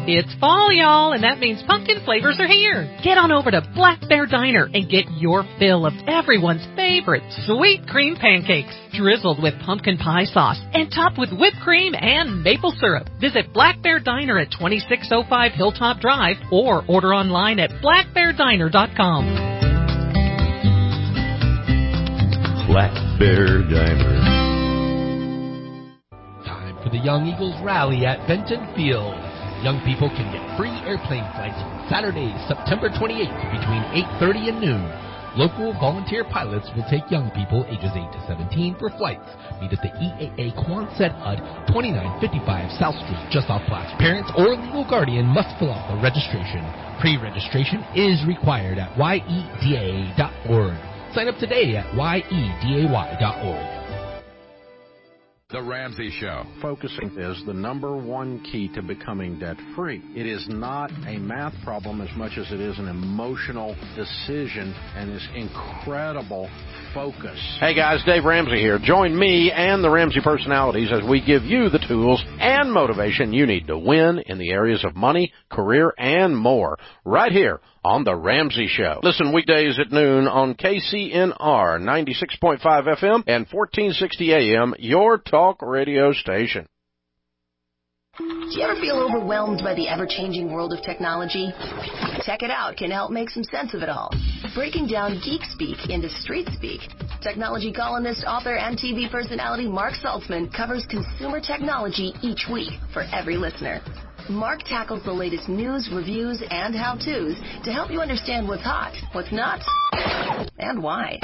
It's fall, y'all, and that means pumpkin flavors are here. Get on over to Black Bear Diner and get your fill of everyone's favorite sweet cream pancakes, drizzled with pumpkin pie sauce and topped with whipped cream and maple syrup. Visit Black Bear Diner at 2605 Hilltop Drive or order online at blackbeardiner.com. Black Bear Diner. Time for the Young Eagles Rally at Benton Field. Young people can get free airplane flights on Saturday, September 28th between 8:30 and noon. Local volunteer pilots will take young people ages 8 to 17 for flights. Meet at the EAA Quonset Hut, 2955 South Street, just off Plaza. Parents or legal guardian must fill out the registration. Pre-registration is required at yedaa.org. Sign up today at yeday.org. The Ramsey Show. Focusing is the number one key to becoming debt-free. It is not a math problem as much as it is an emotional decision and this incredible focus. Hey guys, Dave Ramsey here. Join me and the Ramsey personalities as we give you the tools and motivation you need to win in the areas of money, career, and more. Right here on The Ramsey Show. Listen weekdays at noon on KCNR 96.5 FM and 1460 AM, your talk radio station. Do you ever feel overwhelmed by the ever-changing world of technology? Check It Out can help make some sense of it all. Breaking down geek speak into street speak, technology columnist, author, and TV personality Mark Saltzman covers consumer technology each week for every listener. Mark tackles the latest news, reviews, and how-tos to help you understand what's hot, what's not, and why.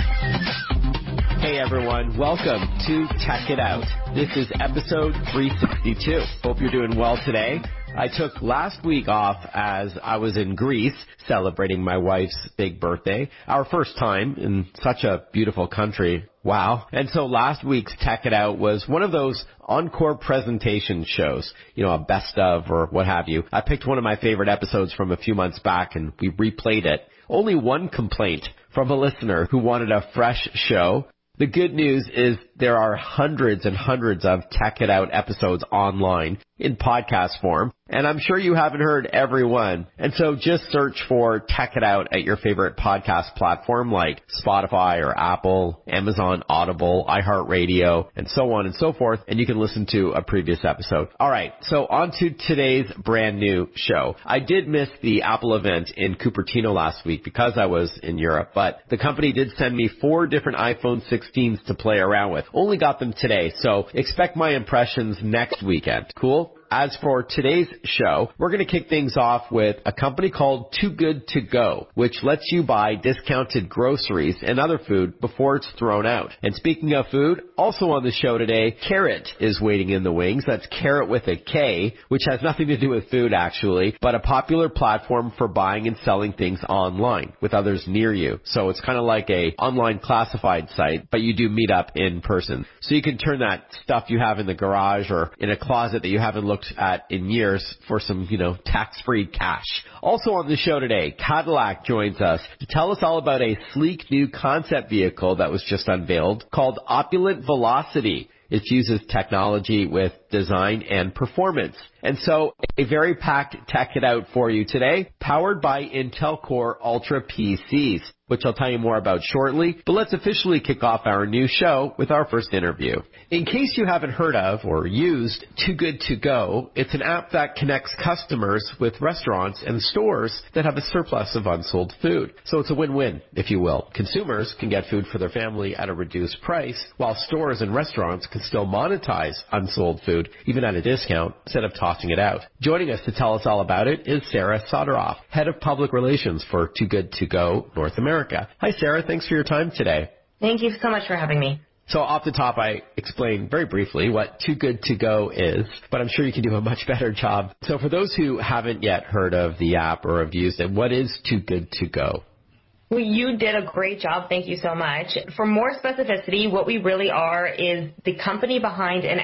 Hey everyone, welcome to Check It Out. This is episode 362. Hope you're doing well today. I took last week off as I was in Greece celebrating my wife's big birthday. Our first time in such a beautiful country. Wow. And so last week's Check It Out was one of those encore presentation shows, a best of or what have you. I picked one of my favorite episodes from a few months back and we replayed it. Only one complaint from a listener who wanted a fresh show. The good news is there are hundreds and hundreds of Check It Out episodes online in podcast form, and I'm sure you haven't heard every one. And so just search for Check It Out at your favorite podcast platform like Spotify or Apple, Amazon, Audible, iHeartRadio, and so on and so forth, and you can listen to a previous episode. All right, so on to today's brand new show. I did miss the Apple event in Cupertino last week because I was in Europe, but the company did send me 4 different iPhone 16s to play around with. Only got them today, so expect my impressions next weekend. Cool? As for today's show, we're going to kick things off with a company called Too Good To Go, which lets you buy discounted groceries and other food before it's thrown out. And speaking of food, also on the show today, Carrot is waiting in the wings. That's Carrot with a K, which has nothing to do with food actually, but a popular platform for buying and selling things online with others near you. So it's kind of like a online classified site, but you do meet up in person. So you can turn that stuff you have in the garage or in a closet that you haven't looked at in years for some, tax-free cash. Also on the show today, Cadillac joins us to tell us all about a sleek new concept vehicle that was just unveiled called Opulent Velocity. It uses technology with design and performance. And so a very packed Check It Out for you today, powered by Intel Core Ultra PCs, which I'll tell you more about shortly. But let's officially kick off our new show with our first interview. In case you haven't heard of or used Too Good To Go, it's an app that connects customers with restaurants and stores that have a surplus of unsold food. So it's a win-win, if you will. Consumers can get food for their family at a reduced price, while stores and restaurants can still monetize unsold food, even at a discount, instead of tossing it out. Joining us to tell us all about it is Sarah Soderoff, Head of Public Relations for Too Good To Go North America. Hi, Sarah. Thanks for your time today. Thank you so much for having me. So off the top, I explained very briefly what Too Good To Go is, but I'm sure you can do a much better job. So for those who haven't yet heard of the app or have used it, what is Too Good To Go? Well, you did a great job. Thank you so much. For more specificity, what we really are is the company behind an app.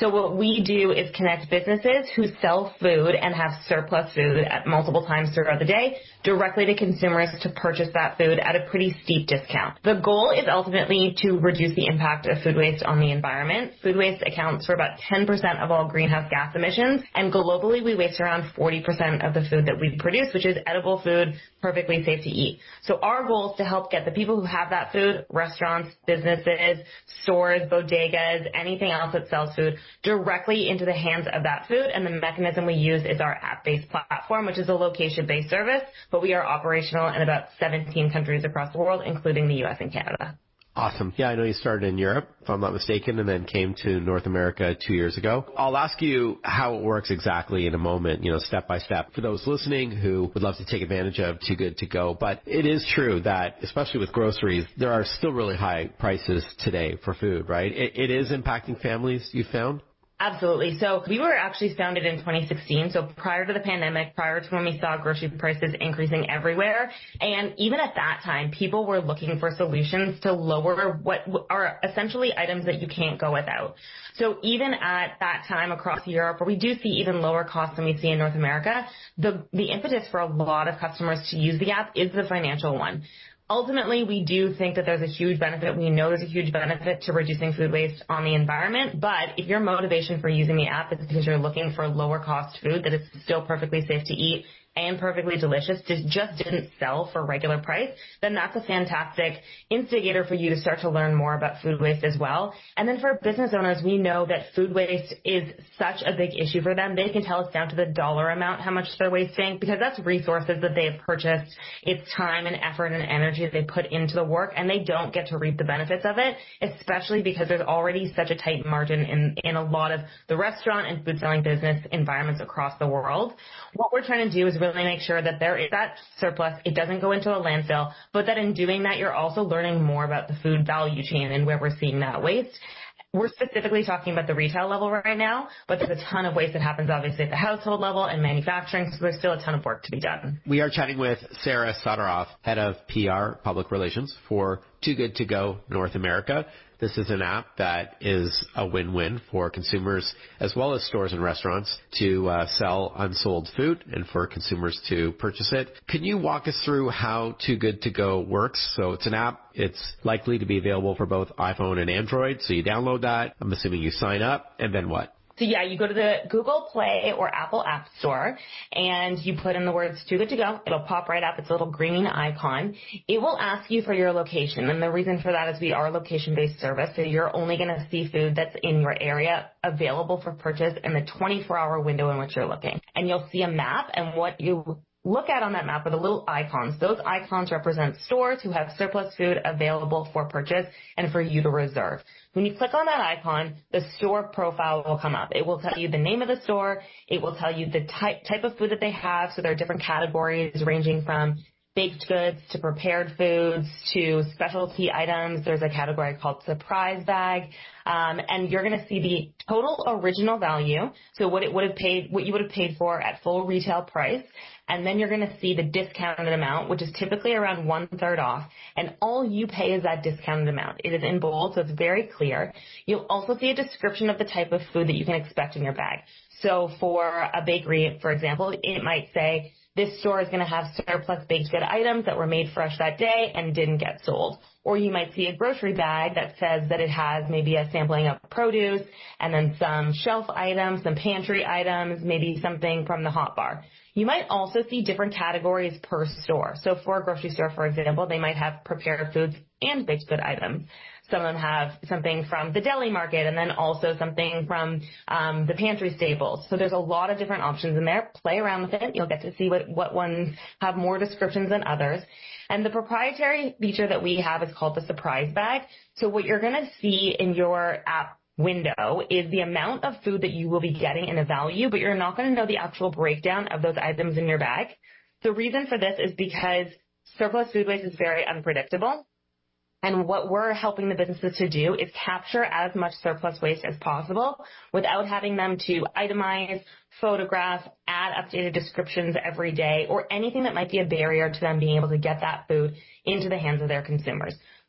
So what we do is connect businesses who sell food and have surplus food at multiple times throughout the day directly to consumers to purchase that food at a pretty steep discount. The goal is ultimately to reduce the impact of food waste on the environment. Food waste accounts for about 10% of all greenhouse gas emissions, and globally we waste around 40% of the food that we produce, which is edible food, perfectly safe to eat. So our goal is to help get the people who have that food, restaurants, businesses, stores, bodegas, anything else that sells food, directly into the hands of that food. And the mechanism we use is our app-based platform, which is a location-based service, but we are operational in about 17 countries across the world, including the U.S. and Canada. Awesome. Yeah, I know you started in Europe, if I'm not mistaken, and then came to North America 2 years ago. I'll ask you how it works exactly in a moment, step by step, for those listening who would love to take advantage of Too Good To Go. But it is true that, especially with groceries, there are still really high prices today for food, right? It is impacting families, you found? Absolutely. So we were actually founded in 2016. So prior to the pandemic, prior to when we saw grocery prices increasing everywhere. And even at that time, people were looking for solutions to lower what are essentially items that you can't go without. So even at that time across Europe, where we do see even lower costs than we see in North America, the impetus for a lot of customers to use the app is the financial one. Ultimately, we do think that there's a huge benefit. We know there's a huge benefit to reducing food waste on the environment. But if your motivation for using the app is because you're looking for lower cost food that is still perfectly safe to eat and perfectly delicious, just didn't sell for regular price, then that's a fantastic instigator for you to start to learn more about food waste as well. And then for business owners, we know that food waste is such a big issue for them. They can tell us down to the dollar amount how much they're wasting, because that's resources that they have purchased. It's time and effort and energy that they put into the work, and they don't get to reap the benefits of it, especially because there's already such a tight margin in a lot of the restaurant and food selling business environments across the world. What we're trying to do is really make sure that there is that surplus, it doesn't go into a landfill, but that in doing that, you're also learning more about the food value chain and where we're seeing that waste. We're specifically talking about the retail level right now, but there's a ton of waste that happens obviously at the household level and manufacturing, so there's still a ton of work to be done. We are chatting with Sarah Sotteroff, Head of PR Public Relations for Too Good To Go North America. This is an app that is a win-win for consumers as well as stores and restaurants to sell unsold food and for consumers to purchase it. Can you walk us through how Too Good To Go works? So it's an app. It's likely to be available for both iPhone and Android. So you download that. I'm assuming you sign up, and then what? So yeah, you go to the Google Play or Apple App Store and you put in the words Too Good To Go. It'll pop right up. It's a little green icon. It will ask you for your location. And the reason for that is we are a location-based service. So you're only going to see food that's in your area available for purchase in the 24-hour window in which you're looking. And you'll see a map, and what you look at on that map are the little icons. Those icons represent stores who have surplus food available for purchase and for you to reserve. When you click on that icon, the store profile will come up. It will tell you the name of the store. It will tell you the type of food that they have. So there are different categories ranging from baked goods to prepared foods to specialty items. There's a category called surprise bag. And you're going to see the total original value. So what you would have paid for at full retail price. And then you're going to see the discounted amount, which is typically around 1/3 off. And all you pay is that discounted amount. It is in bold, so it's very clear. You'll also see a description of the type of food that you can expect in your bag. So for a bakery, for example, it might say, this store is going to have surplus baked good items that were made fresh that day and didn't get sold. Or you might see a grocery bag that says that it has maybe a sampling of produce and then some shelf items, some pantry items, maybe something from the hot bar. You might also see different categories per store. So for a grocery store, for example, they might have prepared foods and baked good items. Some of them have something from the deli market and then also something from the pantry staples. So there's a lot of different options in there. Play around with it. You'll get to see what ones have more descriptions than others. And the proprietary feature that we have is called the surprise bag. So what you're going to see in your app window is the amount of food that you will be getting in a value, but you're not going to know the actual breakdown of those items in your bag. The reason for this is because surplus food waste is very unpredictable. And what we're helping the businesses to do is capture as much surplus waste as possible without having them to itemize, photograph, add updated descriptions every day, or anything that might be a barrier to them being able to get that food into the hands of their consumers.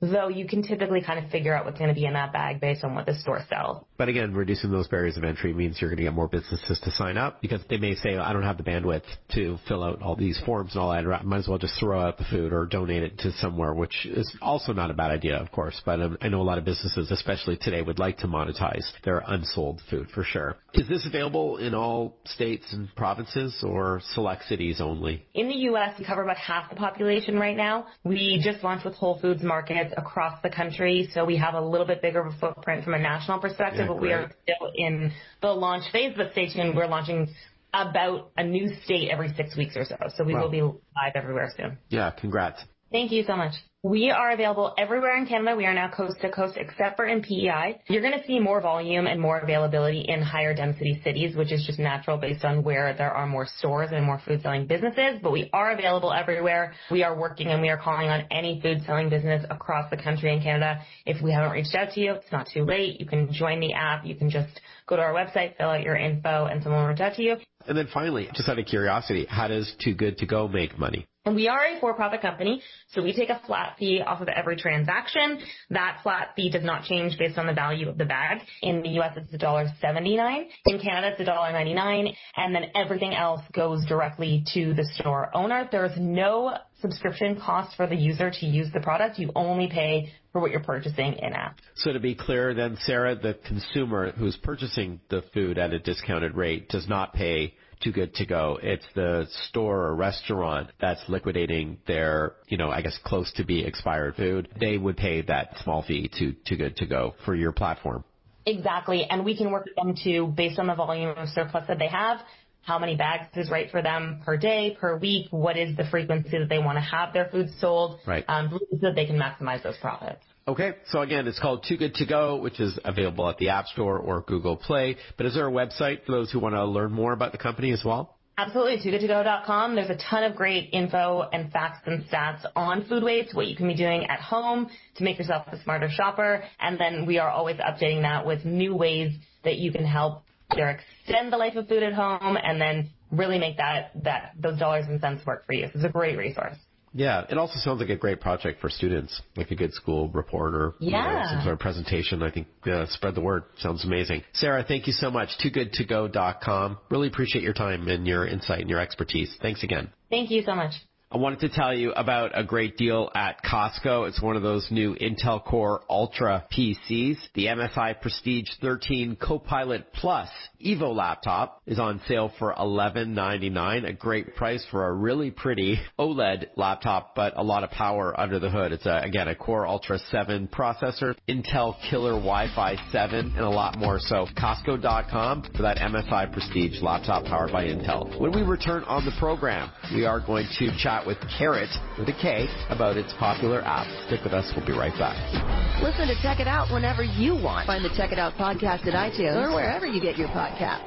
though you can typically kind of figure out what's going to be in that bag based on what the store sells. But again, reducing those barriers of entry means you're going to get more businesses to sign up because they may say, I don't have the bandwidth to fill out all these forms and all that. I might as well just throw out the food or donate it to somewhere, which is also not a bad idea, of course. But I know a lot of businesses, especially today, would like to monetize their unsold food for sure. Is this available in all states and provinces or select cities only? In the U.S., we cover about half the population right now. We just launched with Whole Foods markets across the country, so we have a little bit bigger of a footprint from a national perspective, but we are still in the launch phase. But stay tuned, we're launching about a new state every 6 weeks or so. So we will be live everywhere soon. Yeah, congrats. Thank you so much. We are available everywhere in Canada. We are now coast to coast except for in PEI. You're going to see more volume and more availability in higher density cities, which is just natural based on where there are more stores and more food selling businesses. But we are available everywhere. We are working and we are calling on any food selling business across the country in Canada. If we haven't reached out to you, it's not too late. You can join the app. You can just go to our website, fill out your info, and someone will reach out to you. And then finally, just out of curiosity, how does Too Good To Go make money? And we are a for-profit company, so we take a flat fee off of every transaction. That flat fee does not change based on the value of the bag. In the U.S., it's $1.79. In Canada, it's $1.99. And then everything else goes directly to the store owner. There's no subscription cost for the user to use the product. You only pay for what you're purchasing in-app. So to be clear then, Sarah, the consumer who's purchasing the food at a discounted rate does not pay Too Good To Go. It's the store or restaurant that's liquidating their, I guess close to be expired food. They would pay that small fee to Too Good To Go for your platform. Exactly. And we can work with them too based on the volume of surplus that they have. How many bags is right for them per day, per week? What is the frequency that they want to have their food sold? Right. So that they can maximize those profits. Okay, so again, it's called Too Good To Go, which is available at the App Store or Google Play. But is there a website for those who want to learn more about the company as well? Absolutely, togoodtogo.com. There's a ton of great info and facts and stats on food waste, what you can be doing at home to make yourself a smarter shopper. And then we are always updating that with new ways that you can help either extend the life of food at home and then really make those dollars and cents work for you. So it's a great resource. Yeah, it also sounds like a great project for students, like a good school report or some sort of presentation. I think spread the word. Sounds amazing. Sarah, thank you so much. TooGoodToGo.com. Really appreciate your time and your insight and your expertise. Thanks again. Thank you so much. I wanted to tell you about a great deal at Costco. It's one of those new Intel Core Ultra PCs. The MSI Prestige 13 Copilot Plus Evo laptop is on sale for $11.99, a great price for a really pretty OLED laptop, but a lot of power under the hood. It's, again, a Core Ultra 7 processor, Intel Killer Wi-Fi 7, and a lot more. So Costco.com for that MSI Prestige laptop powered by Intel. When we return on the program, we are going to chat with Carrot, with a K, about its popular app. Stick with us. We'll be right back. Listen to Check It Out whenever you want. Find the Check It Out podcast at iTunes or wherever you get your podcasts.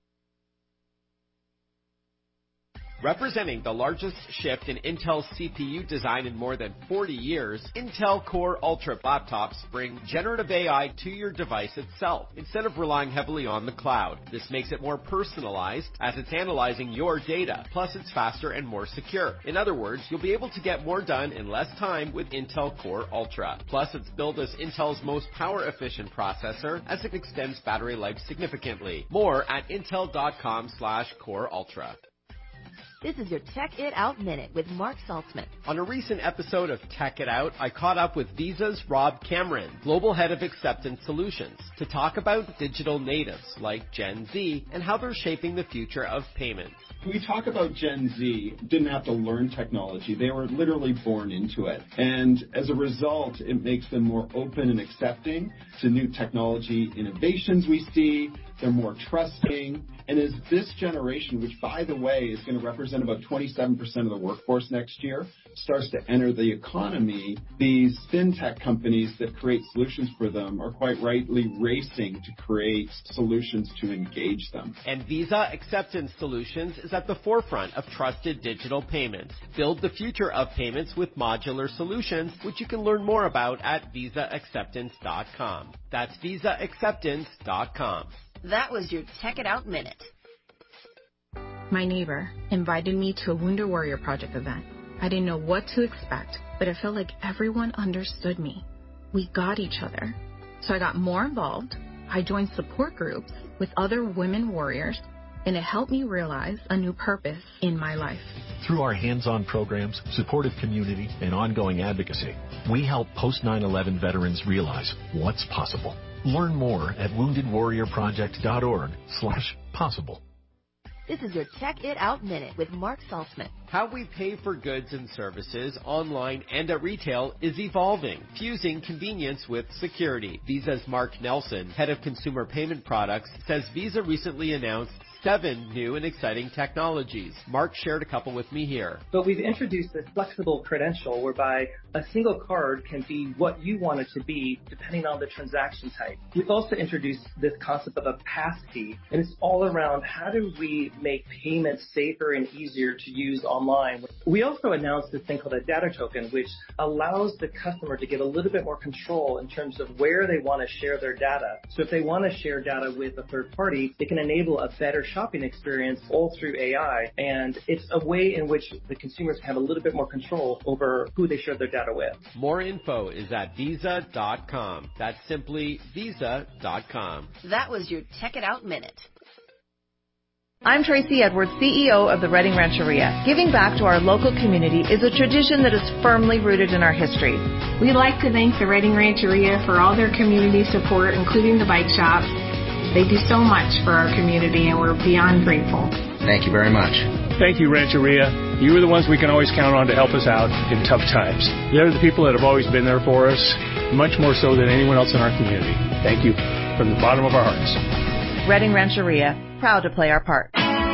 Representing the largest shift in Intel's CPU design in more than 40 years, Intel Core Ultra laptops bring generative AI to your device itself, instead of relying heavily on the cloud. This makes it more personalized, as it's analyzing your data. Plus, it's faster and more secure. In other words, you'll be able to get more done in less time with Intel Core Ultra. Plus, it's billed as Intel's most power-efficient processor, as it extends battery life significantly. More at intel.com/Core Ultra. This is your Tech It Out Minute with Mark Saltzman. On a recent episode of Tech It Out, I caught up with Visa's Rob Cameron, Global Head of Acceptance Solutions, to talk about digital natives like Gen Z and how they're shaping the future of payments. We talk about Gen Z didn't have to learn technology. They were literally born into it. And as a result, it makes them more open and accepting to new technology innovations we see. They're more trusting. And as this generation, which, by the way, is going to represent about 27% of the workforce next year, starts to enter the economy, these fintech companies that create solutions for them are quite rightly racing to create solutions to engage them. And Visa Acceptance Solutions is at the forefront of trusted digital payments. Build the future of payments with modular solutions, which you can learn more about at visaacceptance.com. That's visaacceptance.com. That was your Tech It Out Minute. My neighbor invited me to a Wounded Warrior Project event. I didn't know what to expect, but it felt like everyone understood me. We got each other. So I got more involved. I joined support groups with other women warriors, and it helped me realize a new purpose in my life. Through our hands-on programs, supportive community, and ongoing advocacy, we help post-9/11 veterans realize what's possible. Learn more at woundedwarriorproject.org/possible. This is your Check It Out Minute with Mark Saltzman. How we pay for goods and services online and at retail is evolving, fusing convenience with security. Visa's Mark Nelson, head of consumer payment products, says Visa recently announced 7 new and exciting technologies. Mark shared a couple with me here. But we've introduced this flexible credential whereby a single card can be what you want it to be depending on the transaction type. We've also introduced this concept of a passkey, and it's all around how do we make payments safer and easier to use online. We also announced this thing called a data token, which allows the customer to get a little bit more control in terms of where they want to share their data. So if they want to share data with a third party, they can enable a better shopping experience all through AI, and it's a way in which the consumers have a little bit more control over who they share their data with. More info is at visa.com. That's simply visa.com. That was your Check It Out Minute. I'm Tracy Edwards, CEO of the Reading Rancheria. Giving back to our local community is a tradition that is firmly rooted in our history. We'd like to thank the Reading Rancheria for all their community support, including the bike shop. They do so much for our community, and we're beyond grateful. Thank you very much. Thank you, Rancheria. You are the ones we can always count on to help us out in tough times. They're the people that have always been there for us, much more so than anyone else in our community. Thank you from the bottom of our hearts. Reading Rancheria, proud to play our part.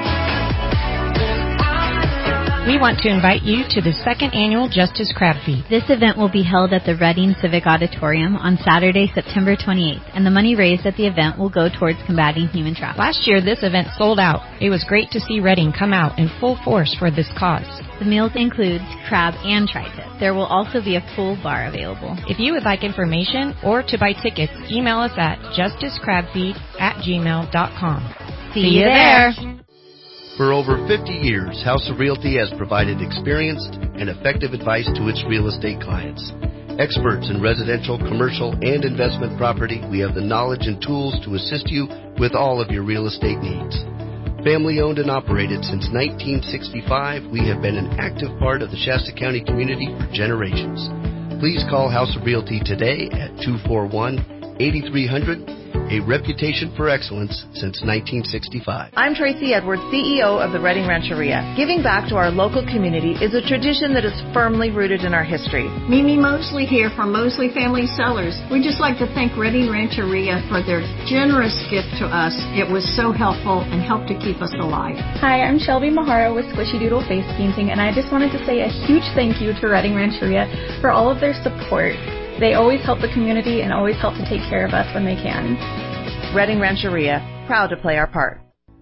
We want to invite you to the second annual Justice Crab Feed. This event will be held at the Reading Civic Auditorium on Saturday, September 28th, and the money raised at the event will go towards combating human trafficking. Last year, this event sold out. It was great to see Reading come out in full force for this cause. The meals include crab and tri-tip. There will also be a full bar available. If you would like information or to buy tickets, email us at justicecrabfeed@gmail.com. See you there. For over 50 years, House of Realty has provided experienced and effective advice to its real estate clients. Experts in residential, commercial, and investment property, we have the knowledge and tools to assist you with all of your real estate needs. Family owned and operated since 1965, we have been an active part of the Shasta County community for generations. Please call House of Realty today at 241-8300. A reputation for excellence since 1965. I'm Tracy Edwards, CEO of the Reading Rancheria. Giving back to our local community is a tradition that is firmly rooted in our history. Mimi Mosley here from Mosley Family Cellars. We'd just like to thank Reading Rancheria for their generous gift to us. It was so helpful and helped to keep us alive. Hi, I'm Shelby Mahara with Squishy Doodle Face Painting, and I just wanted to say a huge thank you to Reading Rancheria for all of their support. They always help the community and always help to take care of us when they can. Reading Rancheria, proud to play our part.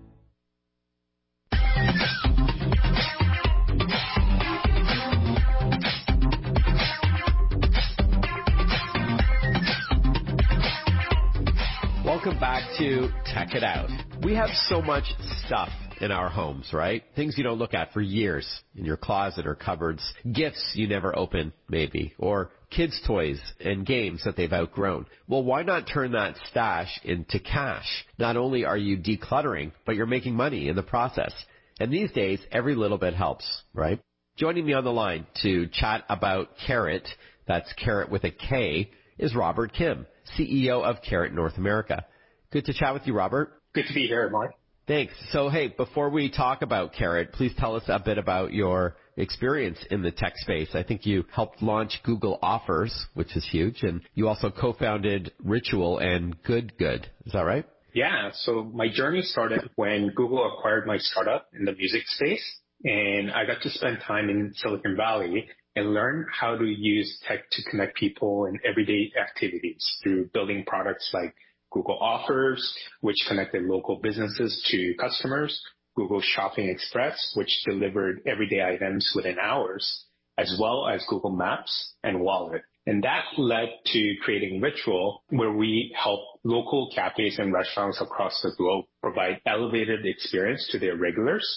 Welcome back to Tech It Out. We have so much stuff in our homes, right? Things you don't look at for years in your closet or cupboards, gifts you never open, maybe, or kids' toys and games that they've outgrown. Well, why not turn that stash into cash? Not only are you decluttering, but you're making money in the process. And these days, every little bit helps, right? Joining me on the line to chat about Carrot, that's Carrot with a K, is Robert Kim, CEO of Carrot North America. Good to chat with you, Robert. Good to be here, Mark. Thanks. So, hey, before we talk about Carrot, please tell us a bit about your experience in the tech space. I think you helped launch Google Offers, which is huge, and you also co-founded Ritual and Good. Is that right? Yeah. So my journey started when Google acquired my startup in the music space, and I got to spend time in Silicon Valley and learn how to use tech to connect people in everyday activities through building products like Google Offers, which connected local businesses to customers, Google Shopping Express, which delivered everyday items within hours, as well as Google Maps and Wallet. And that led to creating Ritual, where we help local cafes and restaurants across the globe provide elevated experience to their regulars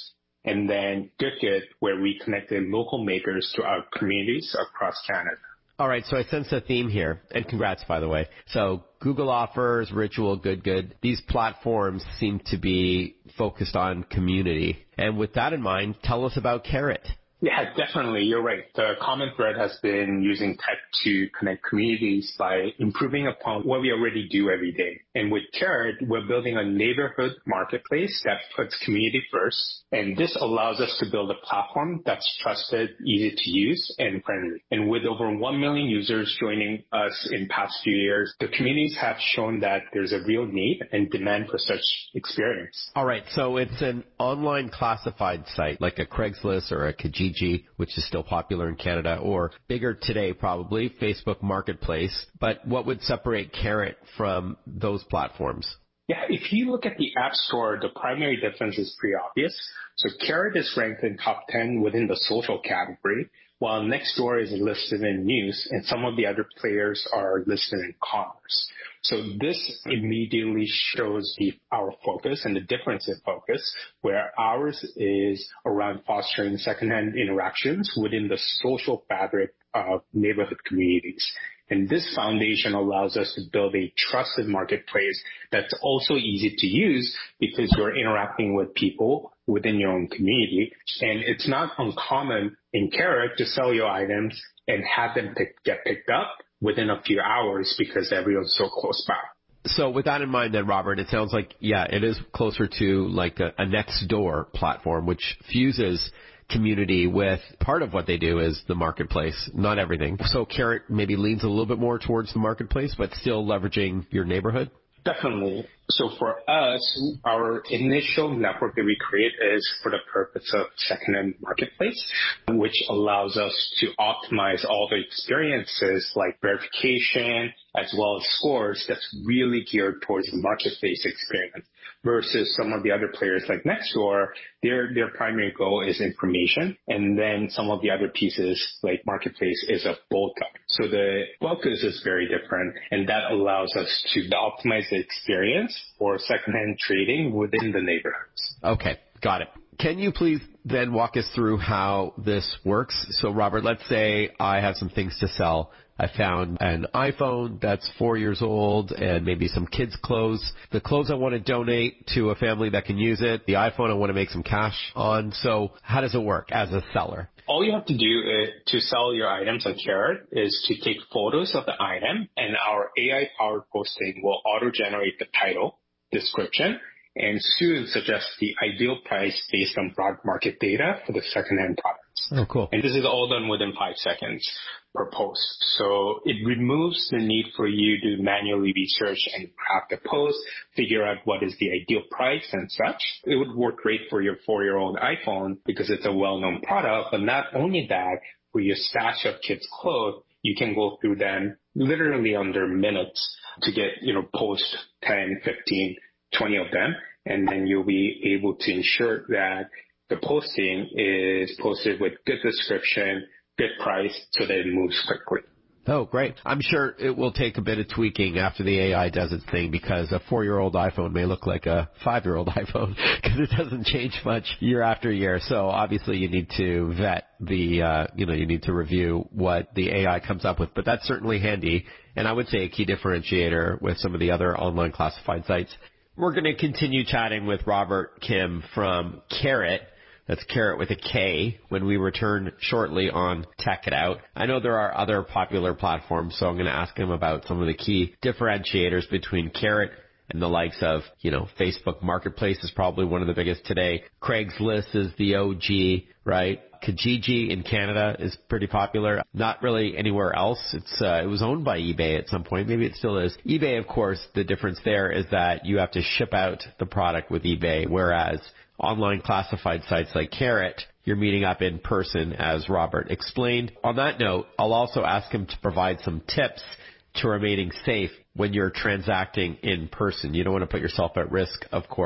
and then Good, where we connected local makers to our communities across Canada. All right, so I sense a theme here, and congrats, by the way. So Google Offers, Ritual, Good, these platforms seem to be focused on community. And with that in mind, tell us about Carrot. Yeah, definitely. You're right. The common thread has been using tech to connect communities by improving upon what we already do every day. And with Carrot, we're building a neighborhood marketplace that puts community first. And this allows us to build a platform that's trusted, easy to use, and friendly. And with over 1 million users joining us in past few years, the communities have shown that there's a real need and demand for such experience. All right, so it's an online classified site like a Craigslist or a Kijiji, which is still popular in Canada, or bigger today probably, Facebook Marketplace. But what would separate Carrot from those platforms? Yeah, if you look at the App Store, the primary difference is pretty obvious. So Carrot is ranked in top 10 within the social category, while Nextdoor is listed in news, and some of the other players are listed in commerce. So this immediately shows our focus and the difference in focus, where ours is around fostering secondhand interactions within the social fabric of neighborhood communities. And this foundation allows us to build a trusted marketplace that's also easy to use because you're interacting with people within your own community. And it's not uncommon in Carrot to sell your items and have them get picked up within a few hours because everyone's so close by. So with that in mind then, Robert, it sounds like, yeah, it is closer to like a Nextdoor platform, which fuses community with part of what they do is the marketplace, not everything. So Carrot maybe leans a little bit more towards the marketplace, but still leveraging your neighborhood? Definitely. So for us, our initial network that we create is for the purpose of secondhand marketplace, which allows us to optimize all the experiences like verification as well as scores that's really geared towards the marketplace experience versus some of the other players like Nextdoor. Their primary goal is information, and then some of the other pieces like marketplace is a bolt-on. So the focus is very different, and that allows us to optimize the experience for secondhand trading within the neighborhoods. Okay, got it. Can you please then walk us through how this works? So Robert, let's say I have some things to sell. I found an iPhone that's 4 years old and maybe some kids' clothes. The clothes I want to donate to a family that can use it. The iPhone I want to make some cash on. So how does it work as a seller? All you have to do to sell your items on Carrot is to take photos of the item, and our AI-powered posting will auto-generate the title, description, and soon suggest the ideal price based on broad market data for the secondhand products. Oh, cool. And this is all done within 5 seconds per post. So it removes the need for you to manually research and craft a post, figure out what is the ideal price and such. It would work great for your 4-year-old iPhone because it's a well-known product, but not only that, for your stash of kids' clothes, you can go through them literally under minutes to get, post 10, 15, 20 of them, and then you'll be able to ensure that the posting is posted with good description, good price, so that it moves quickly. Oh, great. I'm sure it will take a bit of tweaking after the AI does its thing, because a 4-year-old iPhone may look like a 5-year-old iPhone because it doesn't change much year after year. So obviously you need to vet the, you need to review what the AI comes up with, but that's certainly handy. And I would say a key differentiator with some of the other online classified sites. We're going to continue chatting with Robert Kim from Carrot. That's Carrot with a K, when we return shortly on Tech It Out. I know there are other popular platforms, so I'm going to ask him about some of the key differentiators between Carrot and the likes of, Facebook Marketplace is probably one of the biggest today. Craigslist is the OG, right? Kijiji in Canada is pretty popular. Not really anywhere else. It was owned by eBay at some point. Maybe it still is. eBay, of course, the difference there is that you have to ship out the product with eBay, whereas online classified sites like Carrot, you're meeting up in person, as Robert explained. On that note, I'll also ask him to provide some tips to remaining safe when you're transacting in person. You don't want to put yourself at risk, of course.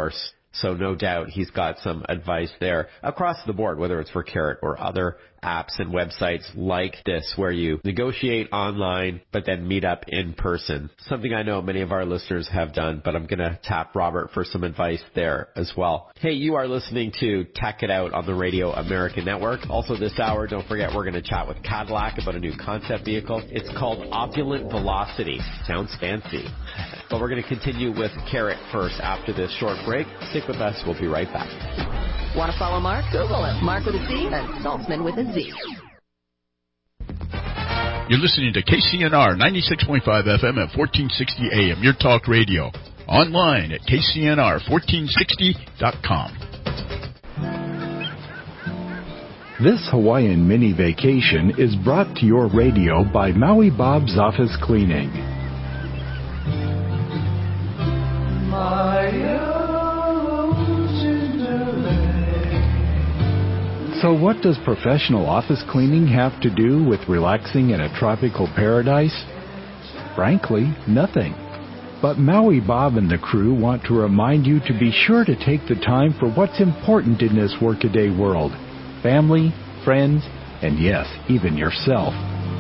So no doubt he's got some advice there across the board, whether it's for Carrot or other apps and websites like this where you negotiate online but then meet up in person. Something I know many of our listeners have done, but I'm going to tap Robert for some advice there as well. Hey, you are listening to Tech It Out on the Radio American Network. Also this hour, don't forget, we're going to chat with Cadillac about a new concept vehicle. It's called Opulent Velocity. Sounds fancy. But we're going to continue with Carrot first after this short break. Stick with us. We'll be right back. Want to follow Mark? Google him. Mark with a C and Saltzman with a Z. You're listening to KCNR 96.5 FM at 1460 AM, your talk radio. Online at KCNR1460.com. This Hawaiian mini vacation is brought to your radio by Maui Bob's Office Cleaning. So what does professional office cleaning have to do with relaxing in a tropical paradise? Frankly, nothing. But Maui Bob and the crew want to remind you to be sure to take the time for what's important in this workaday world. Family, friends, and yes, even yourself.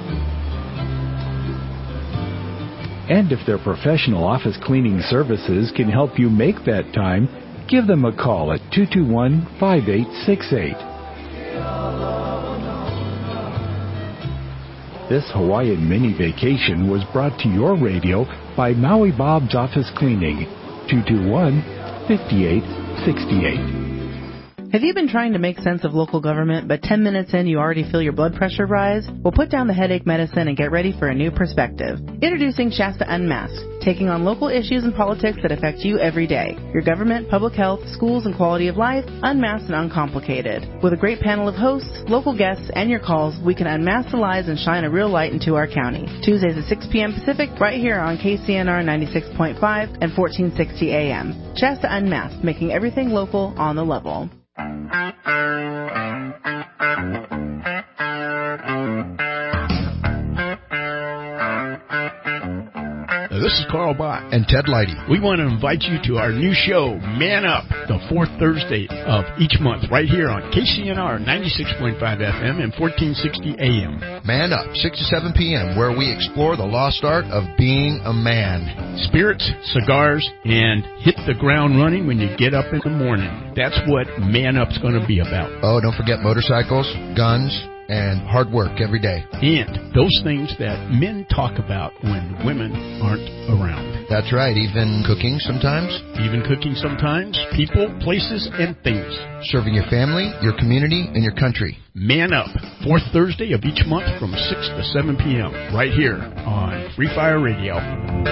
And if their professional office cleaning services can help you make that time, give them a call at 221-5868. This Hawaiian mini vacation was brought to your radio by Maui Bob's Office Cleaning, 221-5868. Have you been trying to make sense of local government, but 10 minutes in you already feel your blood pressure rise? Well, put down the headache medicine and get ready for a new perspective. Introducing Shasta Unmasked, taking on local issues and politics that affect you every day. Your government, public health, schools, and quality of life, unmasked and uncomplicated. With a great panel of hosts, local guests, and your calls, we can unmask the lies and shine a real light into our county. Tuesdays at 6 p.m. Pacific, right here on KCNR 96.5 and 1460 AM. Shasta Unmasked, making everything local on the level. This is Carl Bott and Ted Leidy. We want to invite you to our new show, Man Up, the fourth Thursday of each month, right here on KCNR 96.5 FM and 1460 AM. Man Up, 6 to 7 p.m., where we explore the lost art of being a man. Spirits, cigars, and hit the ground running when you get up in the morning. That's what Man Up's going to be about. Oh, don't forget motorcycles, guns, and hard work every day. And those things that men talk about when women aren't around. That's right, even cooking sometimes. Even cooking sometimes. People, places, and things. Serving your family, your community, and your country. Man Up, fourth Thursday of each month from 6 to 7 p.m. right here on Free Fire Radio.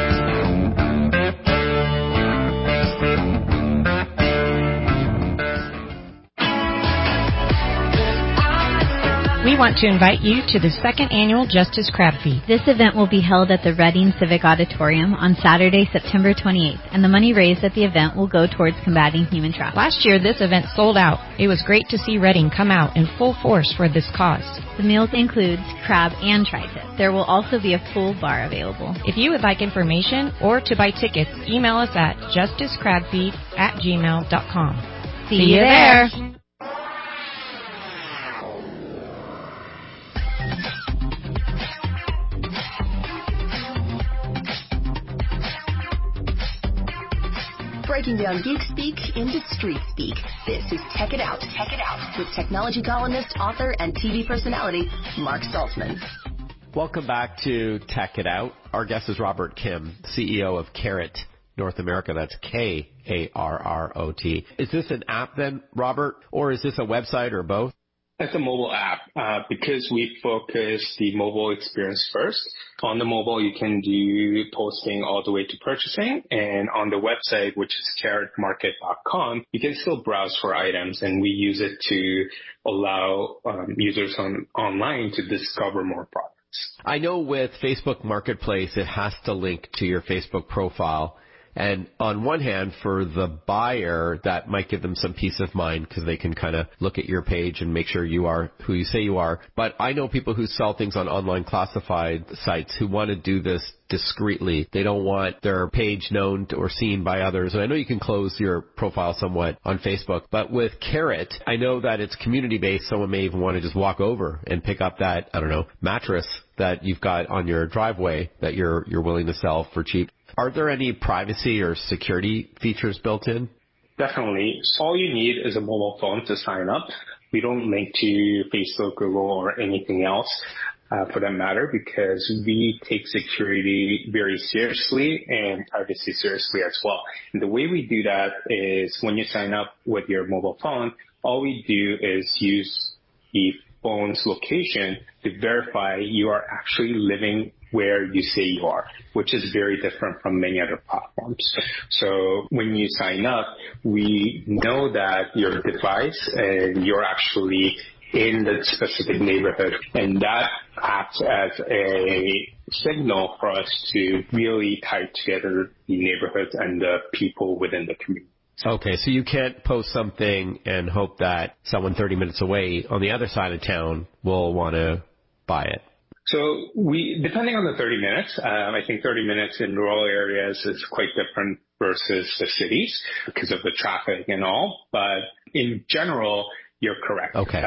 We want to invite you to the second annual Justice Crab Feed. This event will be held at the Reading Civic Auditorium on Saturday, September 28th, and the money raised at the event will go towards combating human trafficking. Last year, this event sold out. It was great to see Reading come out in full force for this cause. The meals includes crab and tri-tip. There will also be a full bar available. If you would like information or to buy tickets, email us at justicecrabfeed@gmail.com. See you there. Breaking down geek speak into street speak. This is Tech It Out. Tech It Out with technology columnist, author, and TV personality Mark Saltzman. Welcome back to Tech It Out. Our guest is Robert Kim, CEO of Carrot North America. That's Karrot. Is this an app then, Robert, or is this a website or both? It's a mobile app because we focus the mobile experience first. On the mobile, you can do posting all the way to purchasing. And on the website, which is carrotmarket.com, you can still browse for items. And we use it to allow users online to discover more products. I know with Facebook Marketplace, it has to link to your Facebook profile. And on one hand, for the buyer, that might give them some peace of mind because they can kind of look at your page and make sure you are who you say you are. But I know people who sell things on online classified sites who want to do this discreetly. They don't want their page known or seen by others. And I know you can close your profile somewhat on Facebook, but with Carrot, I know that it's community-based. Someone may even want to just walk over and pick up that, I don't know, mattress that you've got on your driveway that you're willing to sell for cheap. Are there any privacy or security features built in? Definitely. All you need is a mobile phone to sign up. We don't link to Facebook, Google, or anything else for that matter, because we take security very seriously and privacy seriously as well. And the way we do that is when you sign up with your mobile phone, all we do is use the phone's location to verify you are actually living where you say you are, which is very different from many other platforms. So when you sign up, we know that your device and you're actually in the specific neighborhood, and that acts as a signal for us to really tie together the neighborhoods and the people within the community. Okay, so you can't post something and hope that someone 30 minutes away on the other side of town will want to buy it. So depending on the 30 minutes, I think 30 minutes in rural areas is quite different versus the cities because of the traffic and all. But in general, you're correct. Okay.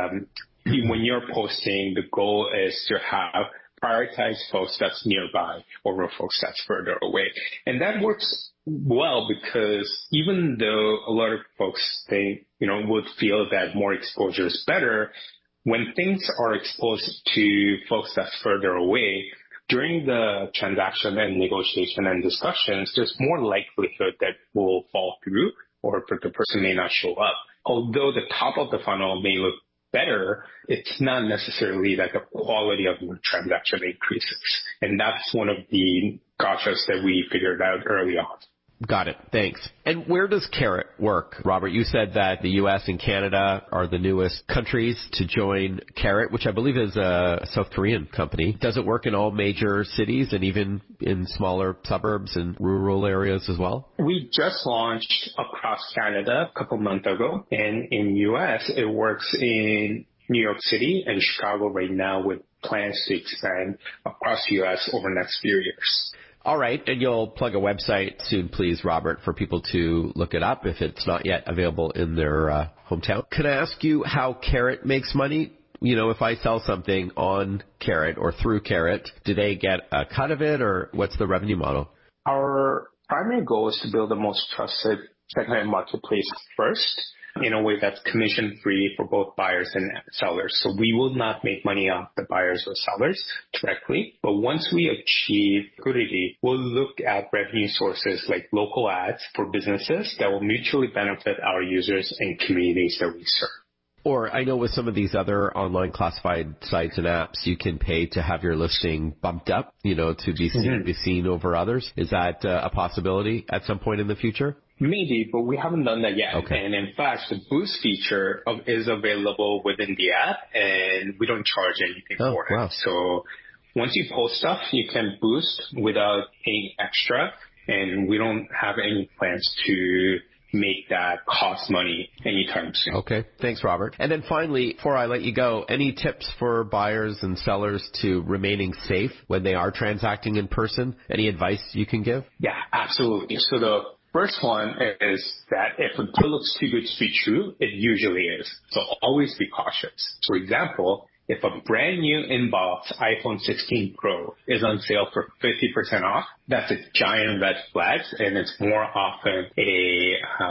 When you're posting, the goal is to have prioritize folks that's nearby over folks that's further away. And that works well because even though a lot of folks would feel that more exposure is better, when things are exposed to folks that's further away, during the transaction and negotiation and discussions, there's more likelihood that will fall through or the person may not show up. Although the top of the funnel may look better, it's not necessarily that the quality of the transaction increases. And that's one of the gotchas that we figured out early on. Got it. Thanks. And where does Carrot work, Robert? You said that the U.S. and Canada are the newest countries to join Carrot, which I believe is a South Korean company. Does it work in all major cities and even in smaller suburbs and rural areas as well? We just launched across Canada a couple months ago, and in U.S. it works in New York City and Chicago right now with plans to expand across the U.S. over the next few years. All right, and you'll plug a website soon, please, Robert, for people to look it up if it's not yet available in their hometown. Can I ask you how Carrot makes money? You know, if I sell something on Carrot or through Carrot, do they get a cut of it, or what's the revenue model? Our primary goal is to build the most trusted secondhand marketplace first, in a way that's commission-free for both buyers and sellers. So we will not make money off the buyers or sellers directly. But once we achieve liquidity, we'll look at revenue sources like local ads for businesses that will mutually benefit our users and communities that we serve. Or I know with some of these other online classified sites and apps, you can pay to have your listing bumped up, to be seen over others. Is that a possibility at some point in the future? Maybe, but we haven't done that yet. Okay. And in fact, the boost feature is available within the app, and we don't charge anything for it. Wow. So once you post stuff, you can boost without paying extra, and we don't have any plans to make that cost money anytime soon. Okay. Thanks, Robert. And then finally, before I let you go, any tips for buyers and sellers to remaining safe when they are transacting in person? Any advice you can give? Yeah, absolutely. So the first one is that if a deal looks too good to be true, it usually is. So always be cautious. For example, if a brand new in-box iPhone 16 Pro is on sale for 50% off, that's a giant red flag, and it's more often a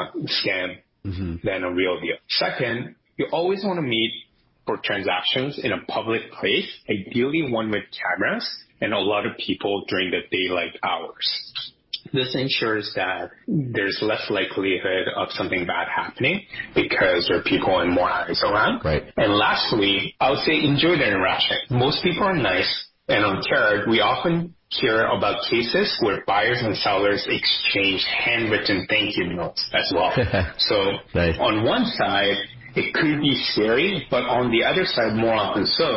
scam than a real deal. Second, you always want to meet for transactions in a public place, ideally one with cameras and a lot of people during the daylight hours. This ensures that there's less likelihood of something bad happening because there are people and more eyes around. Right. And lastly, I would say enjoy the interaction. Most people are nice, and on Carrot, we often hear about cases where buyers and sellers exchange handwritten thank you notes as well. So nice. On one side, it could be scary, but on the other side, more often so,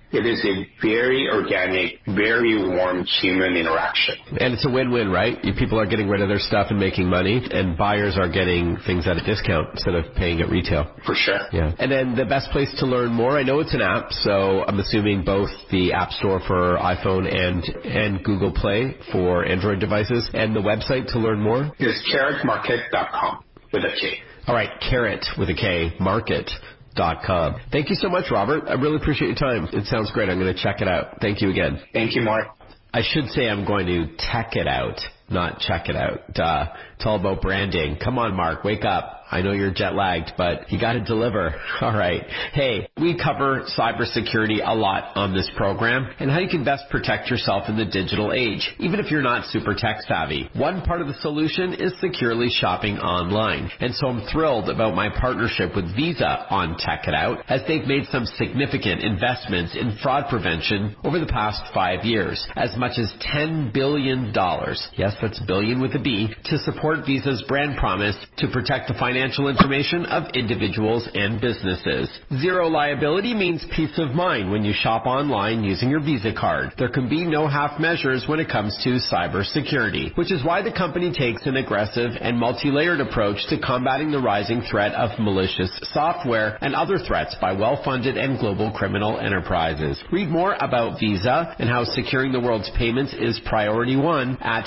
It is a very organic, very warm human interaction. And it's a win-win, right? People are getting rid of their stuff and making money, and buyers are getting things at a discount instead of paying at retail. For sure. Yeah. And then the best place to learn more, I know it's an app, so I'm assuming both the App Store for iPhone and Google Play for Android devices, and the website to learn more is carrotmarket.com with a K. All right, Carrot with a K, market.com. Thank you so much, Robert. I really appreciate your time. It sounds great. I'm going to check it out. Thank you again. Thank you, Mark. I should say I'm going to tech it out, not check it out. Duh. It's all about branding. Come on, Mark, wake up. I know you're jet lagged, but you got to deliver. All right. Hey, we cover cybersecurity a lot on this program and how you can best protect yourself in the digital age, even if you're not super tech savvy. One part of the solution is securely shopping online. And so I'm thrilled about my partnership with Visa on Tech It Out, as they've made some significant investments in fraud prevention over the past 5 years, as much as $10 billion. Yes, that's billion with a B, to support Visa's brand promise to protect the financial information of individuals and businesses. Zero liability means peace of mind when you shop online using your Visa card. There can be no half measures when it comes to cybersecurity, which is why the company takes an aggressive and multi-layered approach to combating the rising threat of malicious software and other threats by well-funded and global criminal enterprises. Read more about Visa and how securing the world's payments is priority one at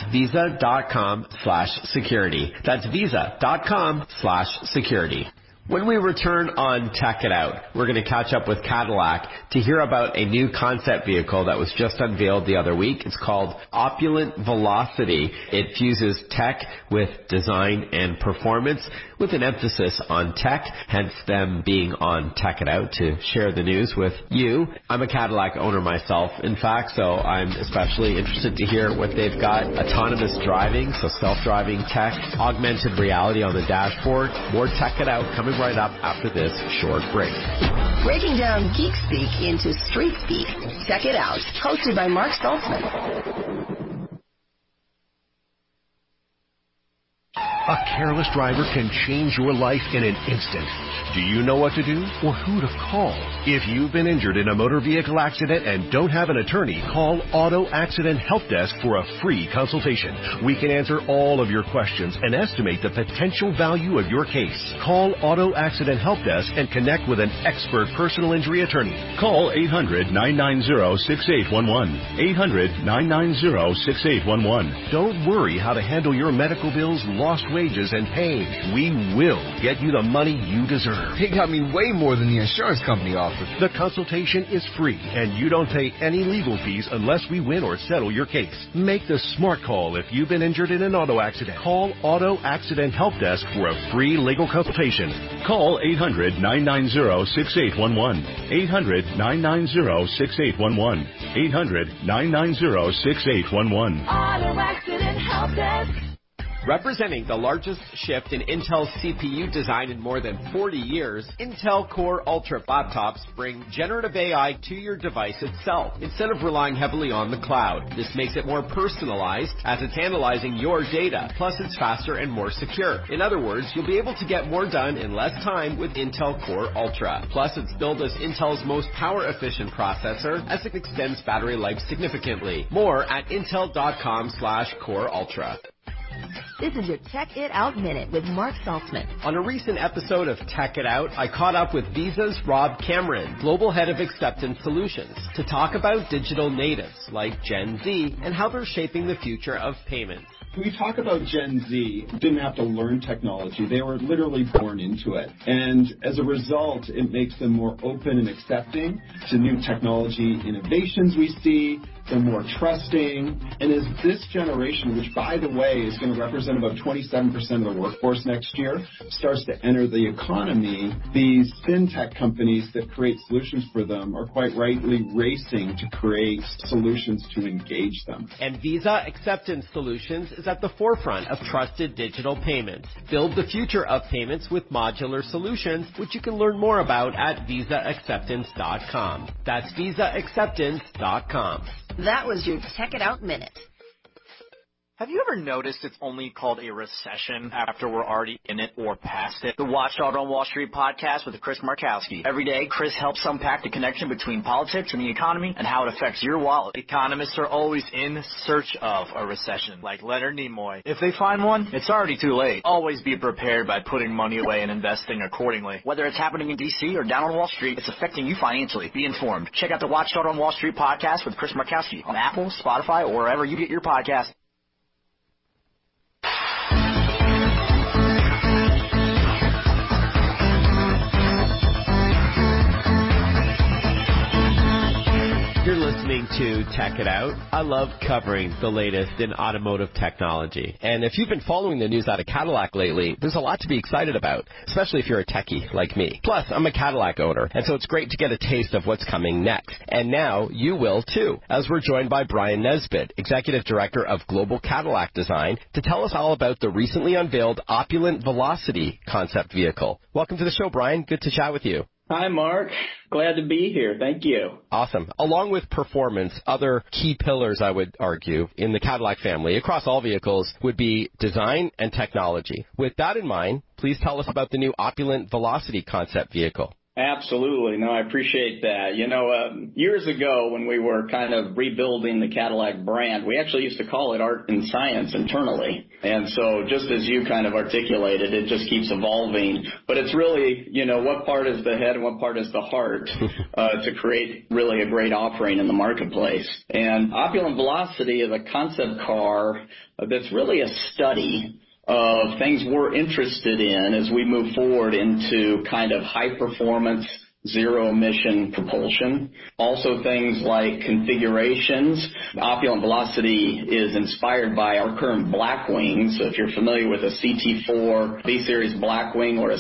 visa.com/security. That's visa.com/security. When we return on Tech It Out, we're going to catch up with Cadillac to hear about a new concept vehicle that was just unveiled the other week. It's called Opulent Velocity. It fuses tech with design and performance with an emphasis on tech, hence them being on Tech It Out to share the news with you. I'm a Cadillac owner myself, in fact, so I'm especially interested to hear what they've got. Autonomous driving, so self-driving tech, augmented reality on the dashboard. More Tech It Out coming right up after this short break. Breaking down geek speak into street speak. Check it out. Hosted by Mark Saltzman. A careless driver can change your life in an instant. Do you know what to do or who to call? If you've been injured in a motor vehicle accident and don't have an attorney, call Auto Accident Help Desk for a free consultation. We can answer all of your questions and estimate the potential value of your case. Call Auto Accident Help Desk and connect with an expert personal injury attorney. Call 800-990-6811. 800-990-6811. Don't worry how to handle your medical bills, lost wages, and pain. We will get you the money you deserve. They got me way more than the insurance company offered. The consultation is free, and you don't pay any legal fees unless we win or settle your case. Make the smart call if you've been injured in an auto accident. Call Auto Accident Help Desk for a free legal consultation. Call 800-990-6811. 800-990-6811. 800-990-6811. Auto Accident Help Desk. Representing the largest shift in Intel's CPU design in more than 40 years, Intel Core Ultra laptops bring generative AI to your device itself, instead of relying heavily on the cloud. This makes it more personalized, as it's analyzing your data. Plus, it's faster and more secure. In other words, you'll be able to get more done in less time with Intel Core Ultra. Plus, it's billed as Intel's most power-efficient processor, as it extends battery life significantly. More at intel.com/Core Ultra. This is your Tech It Out Minute with Mark Saltzman. On a recent episode of Tech It Out, I caught up with Visa's Rob Cameron, Global Head of Acceptance Solutions, to talk about digital natives like Gen Z and how they're shaping the future of payments. When we talk about Gen Z, didn't have to learn technology. They were literally born into it. And as a result, it makes them more open and accepting to new technology innovations we see. They're more trusting. And as this generation, which, by the way, is going to represent about 27% of the workforce next year, starts to enter the economy, these fintech companies that create solutions for them are quite rightly racing to create solutions to engage them. And Visa Acceptance Solutions is at the forefront of trusted digital payments. Build the future of payments with modular solutions, which you can learn more about at visaacceptance.com. That's visaacceptance.com. That was your Tech It Out Minute. Have you ever noticed it's only called a recession after we're already in it or past it? The Watchdog on Wall Street podcast with Chris Markowski. Every day, Chris helps unpack the connection between politics and the economy and how it affects your wallet. Economists are always in search of a recession, like Leonard Nimoy. If they find one, it's already too late. Always be prepared by putting money away and investing accordingly. Whether it's happening in D.C. or down on Wall Street, it's affecting you financially. Be informed. Check out the Watchdog on Wall Street podcast with Chris Markowski on Apple, Spotify, or wherever you get your podcasts. You're listening to Tech It Out. I love covering the latest in automotive technology. And if you've been following the news out of Cadillac lately, there's a lot to be excited about, especially if you're a techie like me. Plus, I'm a Cadillac owner, and so it's great to get a taste of what's coming next. And now you will too, as we're joined by Brian Nesbitt, Executive Director of Global Cadillac Design, to tell us all about the recently unveiled Opulent Velocity concept vehicle. Welcome to the show, Brian. Good to chat with you. Hi, Mark. Glad to be here. Thank you. Awesome. Along with performance, other key pillars, I would argue, in the Cadillac family across all vehicles would be design and technology. With that in mind, please tell us about the new Opulent Velocity concept vehicle. Absolutely. No, I appreciate that. You know, years ago when we were kind of rebuilding the Cadillac brand, we actually used to call it art and science internally. And so just as you kind of articulated, it just keeps evolving. But it's really, you know, what part is the head and what part is the heart to create really a great offering in the marketplace. And Opulent Velocity is a concept car that's really a study of things we're interested in as we move forward into kind of high performance, zero emission propulsion. Also things like configurations. Opulent Velocity is inspired by our current Blackwing. So if you're familiar with a CT4 V-Series Blackwing or a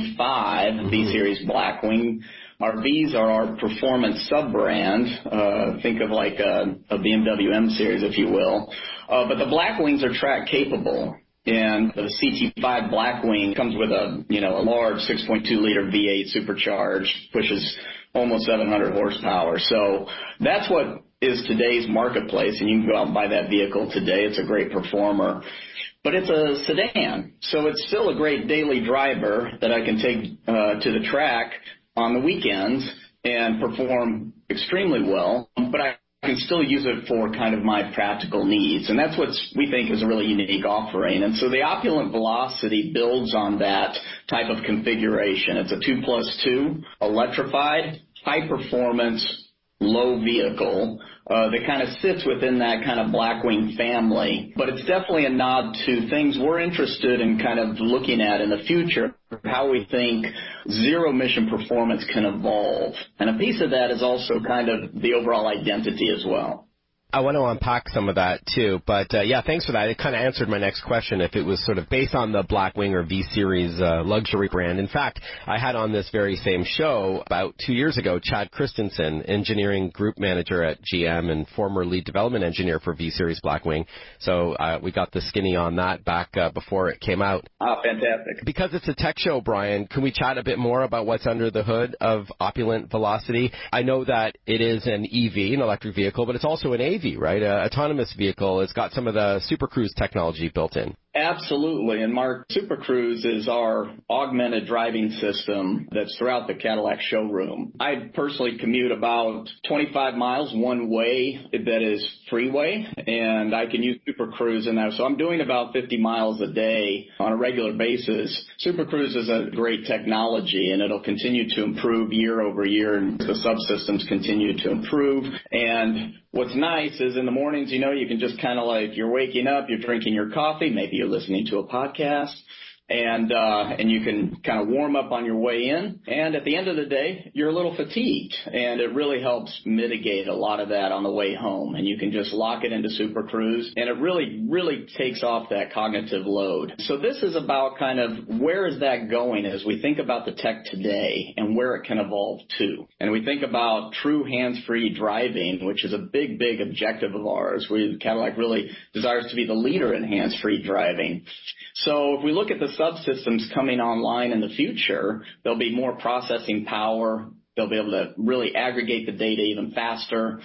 CT5 V-Series Blackwing, our Vs are our performance sub-brand. Think of like a BMW M Series, if you will. But the Blackwings are track capable. And the CT5 Blackwing comes with a large 6.2-liter V8 supercharged, pushes almost 700 horsepower. So that's what is today's marketplace, and you can go out and buy that vehicle today. It's a great performer. But it's a sedan, so it's still a great daily driver that I can take to the track on the weekends and perform extremely well. But I can still use it for kind of my practical needs. And that's what we think is a really unique offering. And so the Opulent Velocity builds on that type of configuration. It's a 2+2 electrified, high-performance, low vehicle that kind of sits within that kind of Blackwing family. But it's definitely a nod to things we're interested in kind of looking at in the future, how we think zero-emission performance can evolve. And a piece of that is also kind of the overall identity as well. I want to unpack some of that, too. But, yeah, thanks for that. It kind of answered my next question, if it was sort of based on the Blackwing or V-Series luxury brand. In fact, I had on this very same show about 2 years ago Chad Christensen, engineering group manager at GM and former lead development engineer for V-Series Blackwing. So we got the skinny on that back before it came out. Oh, fantastic. Because it's a tech show, Brian, can we chat a bit more about what's under the hood of Opulent Velocity? I know that it is an EV, an electric vehicle, but it's also an AV, right? Autonomous vehicle. It's got some of the Super Cruise technology built in. Absolutely. And Mark, Super Cruise is our augmented driving system that's throughout the Cadillac showroom. I personally commute about 25 miles one way that is freeway, and I can use Super Cruise in that. So I'm doing about 50 miles a day on a regular basis. Super Cruise is a great technology, and it'll continue to improve year over year, and the subsystems continue to improve. And what's nice is in the mornings, you can just kind of like you're waking up, you're drinking your coffee, maybe you're listening to a podcast, and you can kind of warm up on your way in. And at the end of the day, you're a little fatigued, and it really helps mitigate a lot of that on the way home. And you can just lock it into Super Cruise, and it really, really takes off that cognitive load. So this is about kind of where is that going as we think about the tech today and where it can evolve to. And we think about true hands-free driving, which is a big, big objective of ours. Cadillac really desires to be the leader in hands-free driving. So if we look at the subsystems coming online in the future, there'll be more processing power. They'll be able to really aggregate the data even faster.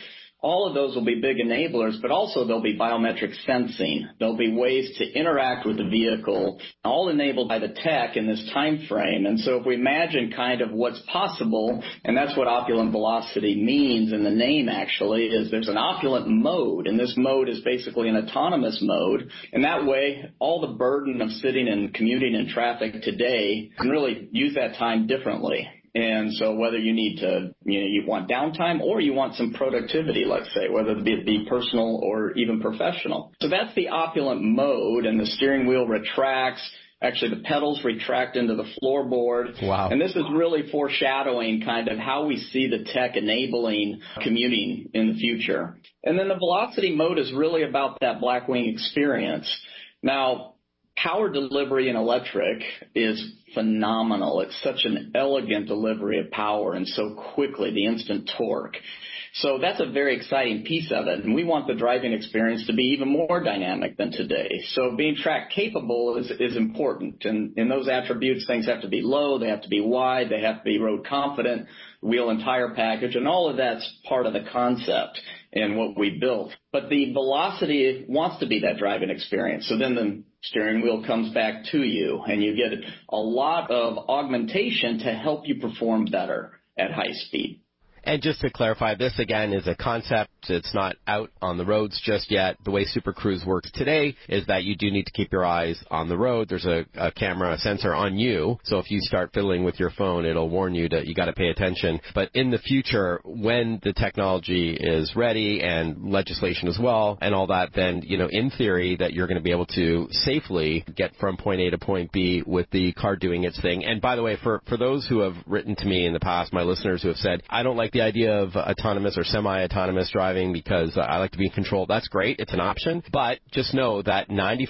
all of those will be big enablers, but also there'll be biometric sensing. There'll be ways to interact with the vehicle, all enabled by the tech in this time frame. And so if we imagine kind of what's possible, and that's what opulent velocity means in the name actually, is there's an opulent mode, and this mode is basically an autonomous mode. And that way, all the burden of sitting and commuting in traffic today can really use that time differently. And so whether you need to, you want downtime or you want some productivity, let's say, whether it be personal or even professional. So that's the opulent mode, and the steering wheel retracts. Actually, the pedals retract into the floorboard. Wow. And this is really foreshadowing kind of how we see the tech enabling commuting in the future. And then the velocity mode is really about that Blackwing experience. Now, power delivery in electric is phenomenal. It's such an elegant delivery of power and so quickly, the instant torque. So that's a very exciting piece of it, and we want the driving experience to be even more dynamic than today. So being track capable is important, and in those attributes, things have to be low, they have to be wide, they have to be road confident, wheel and tire package, and all of that's part of the concept and what we built. But the velocity wants to be that driving experience. So then the steering wheel comes back to you, and you get a lot of augmentation to help you perform better at high speed. And just to clarify, this again is a concept. It's not out on the roads just yet. The way Super Cruise works today is that you do need to keep your eyes on the road. There's a camera, a sensor on you. So if you start fiddling with your phone, it'll warn you that you got to pay attention. But in the future, when the technology is ready and legislation as well and all that, then, in theory that you're going to be able to safely get from point A to point B with the car doing its thing. And by the way, for those who have written to me in the past, my listeners who have said, I don't like the idea of autonomous or semi-autonomous driving because I like to be in control. That's great. It's an option. But just know that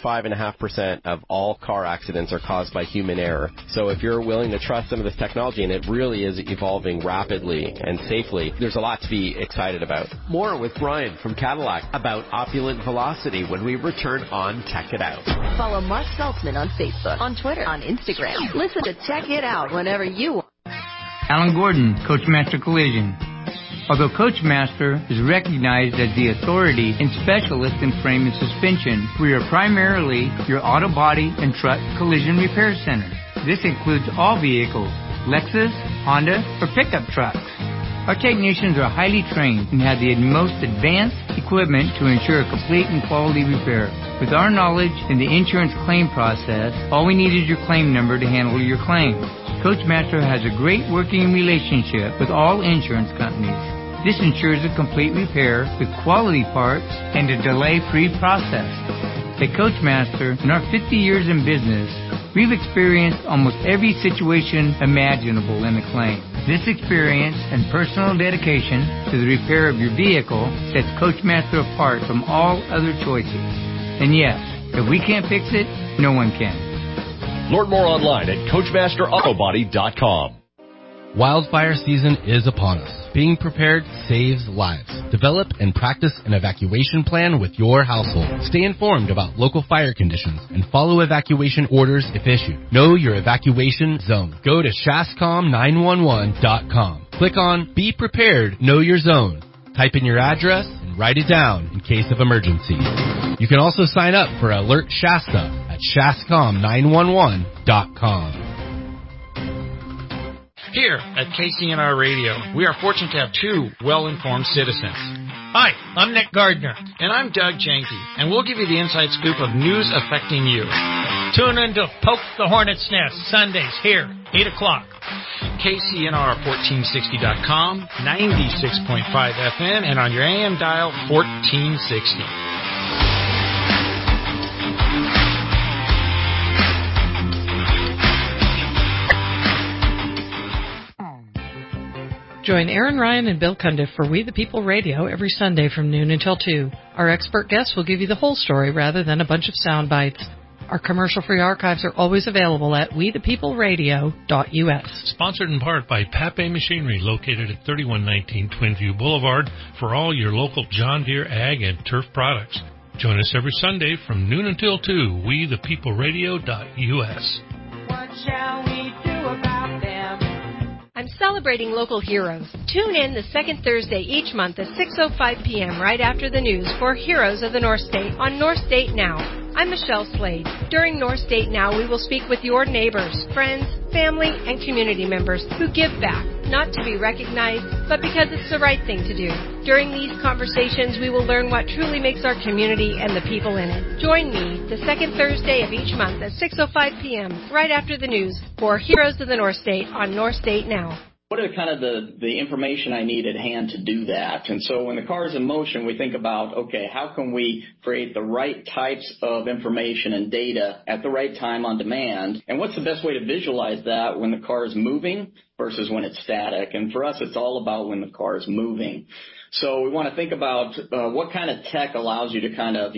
95.5% of all car accidents are caused by human error. So if you're willing to trust some of this technology, and it really is evolving rapidly and safely, there's a lot to be excited about. More with Brian from Cadillac about opulent velocity when we return on Tech It Out. Follow Mark Saltzman on Facebook, on Twitter, on Instagram. Listen to Tech It Out whenever you want. Alan Gordon, Coachmaster Collision. Although Coachmaster is recognized as the authority and specialist in frame and suspension, we are primarily your auto body and truck collision repair center. This includes all vehicles, Lexus, Honda, or pickup trucks. Our technicians are highly trained and have the most advanced equipment to ensure a complete and quality repair. With our knowledge in the insurance claim process, all we need is your claim number to handle your claim. Coachmaster has a great working relationship with all insurance companies. This ensures a complete repair with quality parts and a delay-free process. At Coachmaster, in our 50 years in business, we've experienced almost every situation imaginable in a claim. This experience and personal dedication to the repair of your vehicle sets Coachmaster apart from all other choices. And yes, if we can't fix it, no one can. Learn more online at CoachmasterAutobody.com. Wildfire season is upon us. Being prepared saves lives. Develop and practice an evacuation plan with your household. Stay informed about local fire conditions and follow evacuation orders if issued. Know your evacuation zone. Go to SHASCOM911.com. Click on Be Prepared, Know Your Zone. Type in your address and write it down in case of emergency. You can also sign up for Alert Shasta at SHASCOM911.com. Here at KCNR Radio, we are fortunate to have two well-informed citizens. Hi, I'm Nick Gardner. And I'm Doug Janke, and we'll give you the inside scoop of news affecting you. Tune in to Poke the Hornet's Nest, Sundays here, 8 o'clock. KCNR1460.com, 96.5 FM, and on your AM dial, 1460. Join Aaron Ryan and Bill Cundiff for We the People Radio every Sunday from noon until 2. Our expert guests will give you the whole story rather than a bunch of sound bites. Our commercial-free archives are always available at wethepeopleradio.us. Sponsored in part by Pape Machinery, located at 3119 Twinview Boulevard, for all your local John Deere ag and turf products. Join us every Sunday from noon until 2, wethepeopleradio.us. What shall we do about them? I'm so celebrating local heroes. Tune in the second Thursday each month at 6:05 p.m. right after the news for Heroes of the North State on North State Now. I'm Michelle Slade. During North State Now, we will speak with your neighbors, friends, family, and community members who give back, not to be recognized, but because it's the right thing to do. During these conversations, we will learn what truly makes our community and the people in it. Join me the second Thursday of each month at 6:05 p.m. right after the news for Heroes of the North State on North State Now. What are kind of the information I need at hand to do that? And so when the car is in motion, we think about, okay, how can we create the right types of information and data at the right time on demand? And what's the best way to visualize that when the car is moving versus when it's static? And for us, it's all about when the car is moving. So we want to think about what kind of tech allows you to kind of,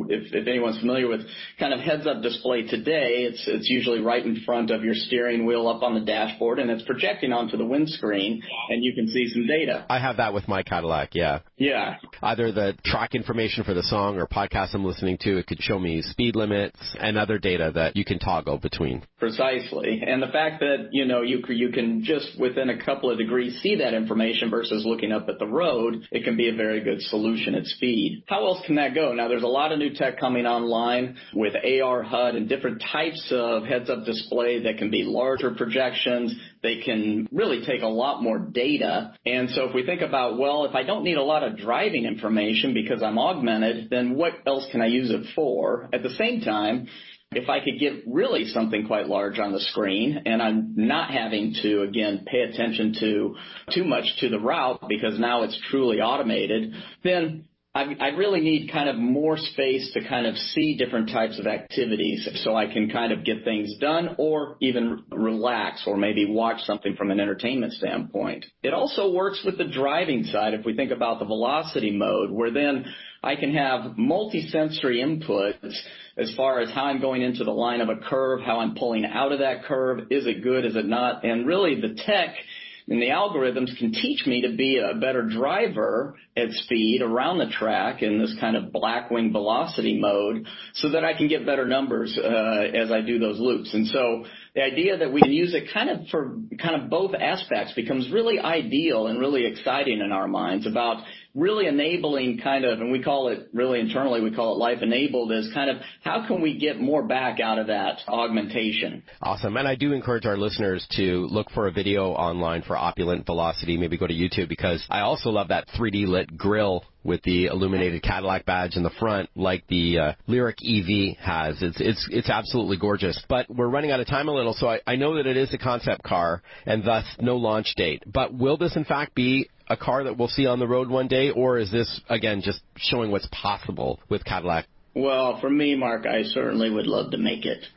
if anyone's familiar with kind of heads-up display today, it's usually right in front of your steering wheel up on the dashboard, and it's projecting onto the windscreen, and you can see some data. I have that with my Cadillac, yeah. Yeah. Either the track information for the song or podcast I'm listening to, it could show me speed limits and other data that you can toggle between. Precisely. And the fact that, you can just within a couple of degrees see that information versus looking up at the road, it can be a very good solution at speed. How else can that go? Now, there's a lot of new tech coming online with AR HUD and different types of heads-up display that can be larger projections. They can really take a lot more data. And so if we think about, well, if I don't need a lot of driving information because I'm augmented, then what else can I use it for? At the same time, if I could get really something quite large on the screen and I'm not having to, again, pay attention to too much to the route because now it's truly automated, then I really need kind of more space to kind of see different types of activities so I can kind of get things done or even relax or maybe watch something from an entertainment standpoint. It also works with the driving side if we think about the velocity mode, where then I can have multi-sensory inputs as far as how I'm going into the line of a curve, how I'm pulling out of that curve, is it good, is it not, and really the tech and the algorithms can teach me to be a better driver at speed around the track in this kind of black wing velocity mode so that I can get better numbers as I do those loops. And so the idea that we can use it kind of for kind of both aspects becomes really ideal and really exciting in our minds about really enabling kind of, and we call it really internally, we call it life enabled, is kind of how can we get more back out of that augmentation. Awesome. And I do encourage our listeners to look for a video online for Opulent Velocity. Maybe go to YouTube, because I also love that 3D lit grille with the illuminated Cadillac badge in the front, like the Lyriq EV has. It's absolutely gorgeous. But we're running out of time a little, so I know that it is a concept car and thus no launch date. But will this in fact be a car that we'll see on the road one day, or is this, again, just showing what's possible with Cadillac? Well, for me, Mark, I certainly would love to make it.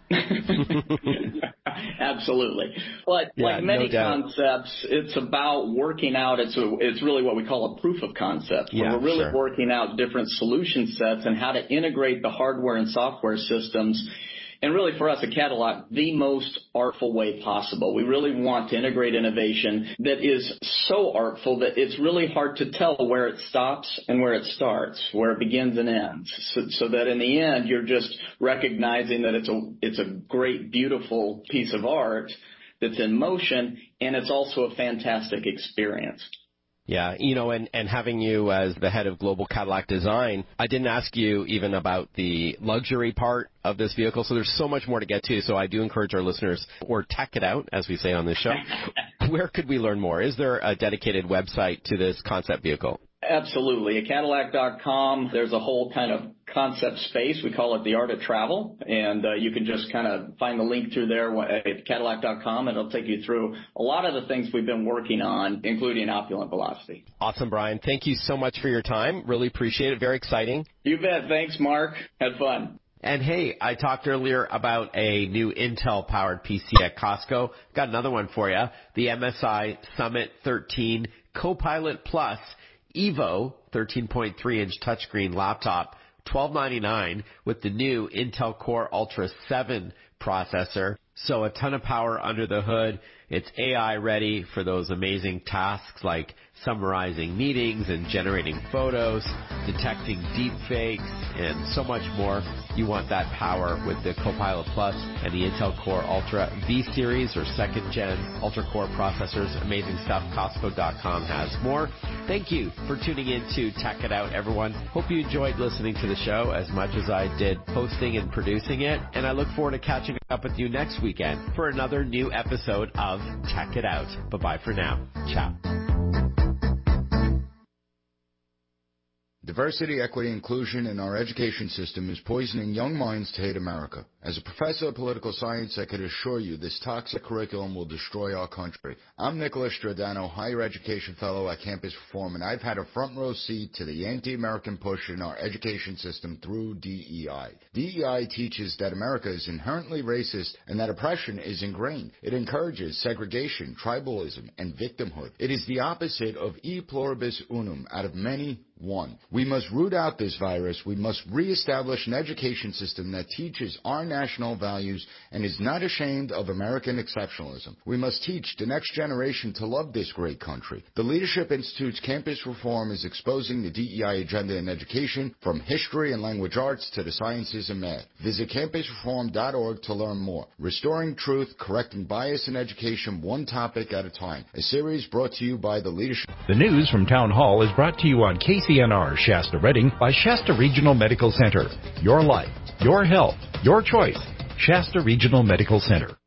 Absolutely. But like many concepts, it's about working out. It's really what we call a proof of concept. Where we're really working out different solution sets and how to integrate the hardware and software systems. And really for us at Cadillac, the most artful way possible. We really want to integrate innovation that is so artful that it's really hard to tell where it stops and where it starts, where it begins and ends. So that in the end, you're just recognizing that it's a great, beautiful piece of art that's in motion, and it's also a fantastic experience. Yeah, and having you as the head of Global Cadillac Design, I didn't ask you even about the luxury part of this vehicle, so there's so much more to get to. So I do encourage our listeners, or tech it out, as we say on this show. Where could we learn more? Is there a dedicated website to this concept vehicle? Absolutely. At Cadillac.com, there's a whole kind of concept space. We call it the art of travel. And you can just kind of find the link through there at Cadillac.com, and it'll take you through a lot of the things we've been working on, including Opulent Velocity. Awesome, Brian. Thank you so much for your time. Really appreciate it. Very exciting. You bet. Thanks, Mark. Had fun. And hey, I talked earlier about a new Intel-powered PC at Costco. Got another one for you. The MSI Summit 13 Copilot Plus Evo 13.3-inch touchscreen laptop, $12.99 with the new Intel Core Ultra 7 processor. So a ton of power under the hood. It's AI ready for those amazing tasks like summarizing meetings and generating photos, detecting deep fakes, and so much more. You want that power with the Copilot Plus and the Intel Core Ultra V-Series or 2nd Gen Ultra-Core processors. Amazing stuff. Costco.com has more. Thank you for tuning in to Tech It Out, everyone. Hope you enjoyed listening to the show as much as I did hosting and producing it. And I look forward to catching up with you next weekend for another new episode of Tech It Out. Bye-bye for now. Ciao. Diversity, equity, inclusion in our education system is poisoning young minds to hate America. As a professor of political science, I can assure you this toxic curriculum will destroy our country. I'm Nicholas Stradano, higher education fellow at Campus Reform, and I've had a front row seat to the anti-American push in our education system through DEI. DEI teaches that America is inherently racist and that oppression is ingrained. It encourages segregation, tribalism, and victimhood. It is the opposite of e pluribus unum, out of many, one. We must root out this virus. We must reestablish an education system that teaches our national values and is not ashamed of American exceptionalism. We must teach the next generation to love this great country. The Leadership Institute's Campus Reform is exposing the DEI agenda in education, from history and language arts to the sciences and math. Visit campusreform.org to learn more. Restoring truth, correcting bias in education, one topic at a time. A series brought to you by the Leadership. The news from Town Hall is brought to you on KCNR Shasta Redding by Shasta Regional Medical Center. Your life, your health, your choice. Shasta Regional Medical Center.